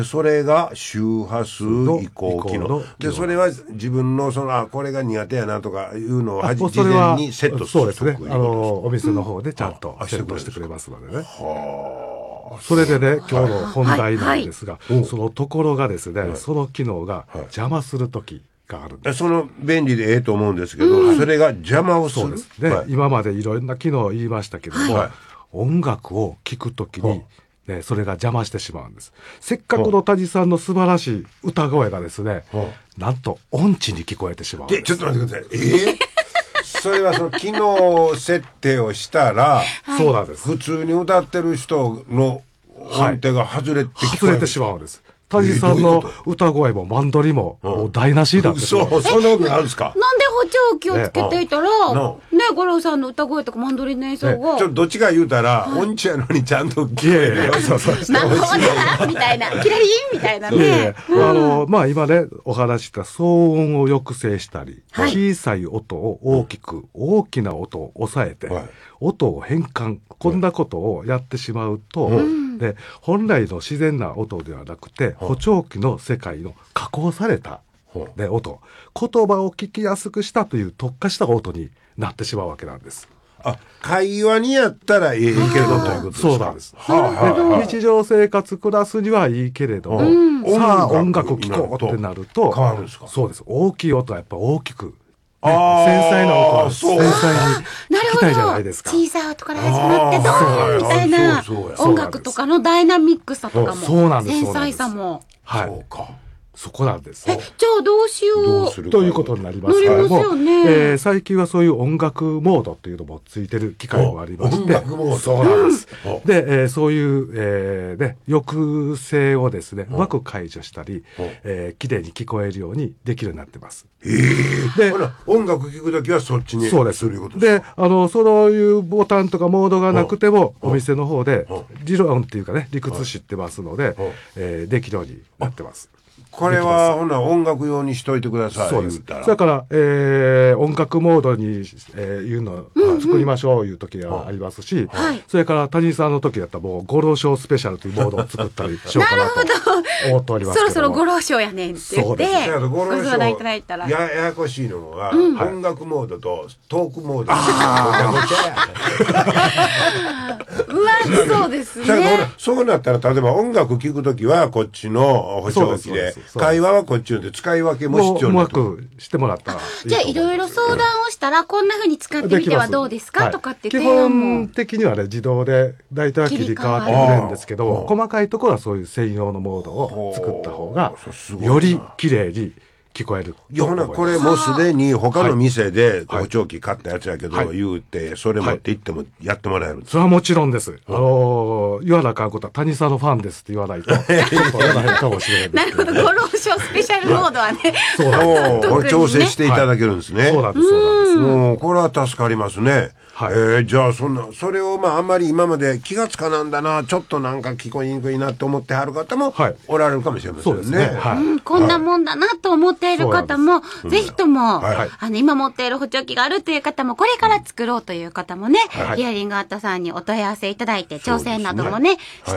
それが周波数移行機能。で、それは自分のこれが苦手やなとかいうのを事前にセットする。 そうですね。お店の方でちゃんとセットしてくれますのでね。それでね、今日の本題なんですが、そのところがですね、その機能が邪魔するときがあるんです。 その便利でと思うんですけど、それが邪魔をする。 そうです。で、今までいろんな機能を言いましたけども、音楽を聴くときに、それが邪魔してしまうんです。せっかくの谷さんの素晴らしい歌声がですね、なんと音痴に聞こえてしまうんです。 ちょっと待ってください。それは機能設定をしたら、 そうなんです。 普通に歌ってる人の音程が外れて外れてしまうんです。谷さんの歌声もマンドリも、もう台無しになってしまう。 そんなことあるんですか？ なんで補聴器をつけていたら、五郎さんの歌声とかマンドリンの演奏が。 ちょっとどっちか言うたら、音痴やのにちゃんと聞こえる。 魔法だみたいな、キラリンみたいなね。 今ね、お話した騒音を抑制したり、小さい音を大きく、大きな音を抑えて、音を変換、こんなことをやってしまうと、で、本来の自然な音ではなくて、補聴器の世界の加工された、音、言葉を聞きやすくしたという特化した音になってしまうわけなんです。 会話にやったらいけるということですか？ そうなんです。日常生活クラスにはいいけれど、さあ音楽聴こうってなると、 変わるんですか？ そうです。大きい音はやっぱ大きく、繊細な音は繊細に聞きたいじゃないですか。 小さい音から始まってドーンみたいな音楽とかのダイナミックさとかも、繊細さも。 はい。そうか。そこなんです。 じゃあどうしようということになりますけれども、最近はそういう音楽モードっていうのもついてる機械もありまして、そうなんです。で、そういう、抑制をですね、うまく解除したり、綺麗に聞こえるようにできるようになってます。 で、音楽聴くときはそっちにそうです。で、そういうボタンとかモードがなくても、お店の方で理論っていうかね、理屈知ってますので、できるようになってます。 これは音楽用にしといてください。 そうです。だから、音楽モードに、いうのを作りましょういう時がありますし、それから谷さんの時だったらもう五郎賞スペシャルというモードを作ったりしようかなと思っておりますけども。 そろそろ五郎賞やねんって言って、ご相談いただいたら。 ややこしいのは、音楽モードとトークモード。ごちゃごちゃや。 そうですね。 そうなったら、例えば音楽聴くときはこっちの補聴器で、会話はこっちので使い分けも必要うまくしてもらったらいい。 じゃあいろいろ相談をしたら、こんな風に使ってみてはどうですかとかって基本的にはね、自動で大体切り替わってくれるんですけど、細かいところはそういう専用のモードを作った方が、より綺麗に聞こえる。 いや、これもうすでに他の店で補聴器買ったやつやけど、言うて、それ持って行ってもやってもらえるんですか？ それはもちろんです。言わなあかんことは谷さんのファンですって言わないと、ちょっと言わないかもしれないですけど。 なるほど、五郎賞スペシャルモードはね。 そうなんです。調整していただけるんですね。 そうなんです、そうなんです。 もう、これは助かりますね。じゃあそれをあんまり今まで気がつかなんだな、ちょっとなんか聞こえにくいなって思ってはる方もおられるかもしれませんね。そうですね。 こんなもんだなと思っている方も、ぜひとも、今持っている補聴器があるという方も、これから作ろうという方もね、ヒアリングアートさんにお問い合わせいただいて、調整などもね、し